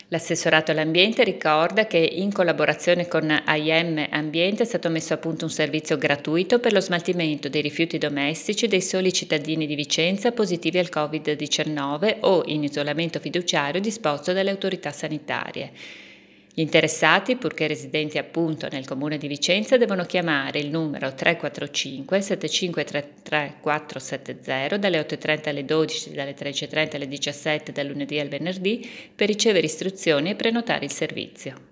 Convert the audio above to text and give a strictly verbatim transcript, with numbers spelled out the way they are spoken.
L'assessorato all'ambiente ricorda che in collaborazione con A I M Ambiente è stato messo a punto un servizio gratuito per lo smaltimento dei rifiuti domestici dei soli cittadini di Vicenza positivi al covid diciannove o in isolamento fiduciario disposto dalle autorità sanitarie. Gli interessati, purché residenti appunto nel comune di Vicenza, devono chiamare il numero tre quattro cinque sette cinque tre tre quattro sette zero dalle otto e trenta alle dodici, dalle tredici e trenta alle diciassette dal lunedì al venerdì per ricevere istruzioni e prenotare il servizio.